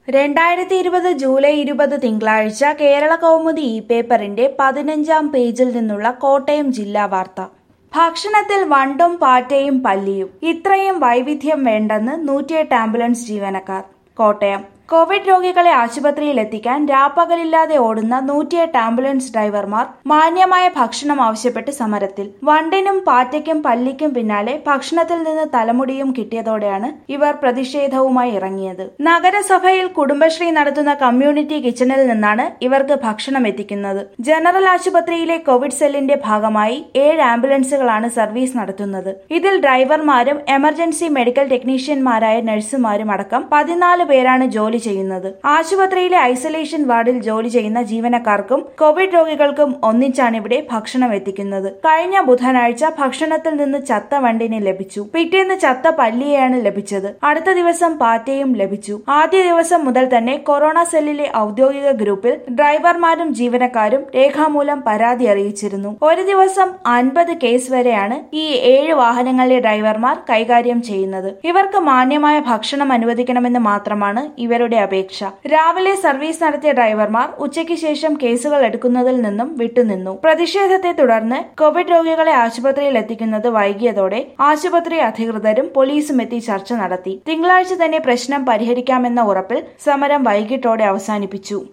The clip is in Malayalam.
2020 ജൂലൈ 20 തിങ്കളാഴ്ച കേരള കൗമുദി പേപ്പറിന്റെ 15-ാം പേജിൽ നിന്നുള്ള കോട്ടയം ജില്ലാ വാർത്ത. ഭക്ഷണത്തിൽ വണ്ടും പാറ്റയും പല്ലിയും, ഇത്രയും വൈവിധ്യം വേണ്ടെന്ന് 108 ആംബുലൻസ് ജീവനക്കാർ. കോട്ടയം. കോവിഡ് രോഗികളെ ആശുപത്രിയിൽ എത്തിക്കാൻ രാപ്പകലില്ലാതെ ഓടുന്ന 108 ആംബുലൻസ് ഡ്രൈവർമാർ മാന്യമായ ഭക്ഷണം ആവശ്യപ്പെട്ട് സമരത്തിൽ. വണ്ടിനും പാറ്റയ്ക്കും പല്ലിക്കും പിന്നാലെ ഭക്ഷണത്തിൽ നിന്ന് തലമുടിയും കിട്ടിയതോടെയാണ് ഇവർ പ്രതിഷേധവുമായി ഇറങ്ങിയത്. നഗരസഭയിൽ കുടുംബശ്രീ നടത്തുന്ന കമ്മ്യൂണിറ്റി കിച്ചണിൽ നിന്നാണ് ഇവർക്ക് ഭക്ഷണം എത്തിക്കുന്നത്. ജനറൽ ആശുപത്രിയിലെ കോവിഡ് സെല്ലിന്റെ ഭാഗമായി 7 ആംബുലൻസുകളാണ് സർവീസ് നടത്തുന്നത്. ഇതിൽ ഡ്രൈവർമാരും എമർജൻസി മെഡിക്കൽ ടെക്നീഷ്യന്മാരായ നഴ്സുമാരും അടക്കം 14 പേരാണ് ജോലി ചെയ്യുന്നത്. ആശുപത്രിയിലെ ഐസൊലേഷൻ വാർഡിൽ ജോലി ചെയ്യുന്ന ജീവനക്കാർക്കും കോവിഡ് രോഗികൾക്കും ഒന്നിച്ചാണ് ഇവിടെ ഭക്ഷണം എത്തിക്കുന്നത്. കഴിഞ്ഞ ബുധനാഴ്ച ഭക്ഷണത്തിൽ നിന്ന് ചത്ത വണ്ടിനെ ലഭിച്ചു. പിറ്റേന്ന് ചത്ത പല്ലിയെയാണ് ലഭിച്ചത്. അടുത്ത ദിവസം പാറ്റയും ലഭിച്ചു. ആദ്യ ദിവസം മുതൽ തന്നെ കൊറോണ സെല്ലിലെ ഔദ്യോഗിക ഗ്രൂപ്പിൽ ഡ്രൈവർമാരും ജീവനക്കാരും രേഖാമൂലം പരാതി അറിയിച്ചിരുന്നു. ഒരു ദിവസം 50 കേസ് വരെയാണ് ഈ 7 വാഹനങ്ങളിലെ ഡ്രൈവർമാർ കൈകാര്യം ചെയ്യുന്നത്. ഇവർക്ക് മാന്യമായ ഭക്ഷണം അനുവദിക്കണമെന്ന് മാത്രമാണ് ഇവരുടെ അപേക്ഷ. രാവിലെ സർവീസ് നടത്തിയ ഡ്രൈവർമാർ ഉച്ചയ്ക്ക് ശേഷം കേസുകൾ എടുക്കുന്നതിൽ നിന്നും വിട്ടുനിന്നു. പ്രതിഷേധത്തെ തുടർന്ന് കോവിഡ് രോഗികളെ ആശുപത്രിയിൽ എത്തിക്കുന്നത് വൈകിയതോടെ ആശുപത്രി അധികൃതരും പോലീസും എത്തി ചർച്ച നടത്തി. തിങ്കളാഴ്ച തന്നെ പ്രശ്നം പരിഹരിക്കാമെന്ന ഉറപ്പിൽ സമരം വൈകിട്ടോടെ അവസാനിപ്പിച്ചു.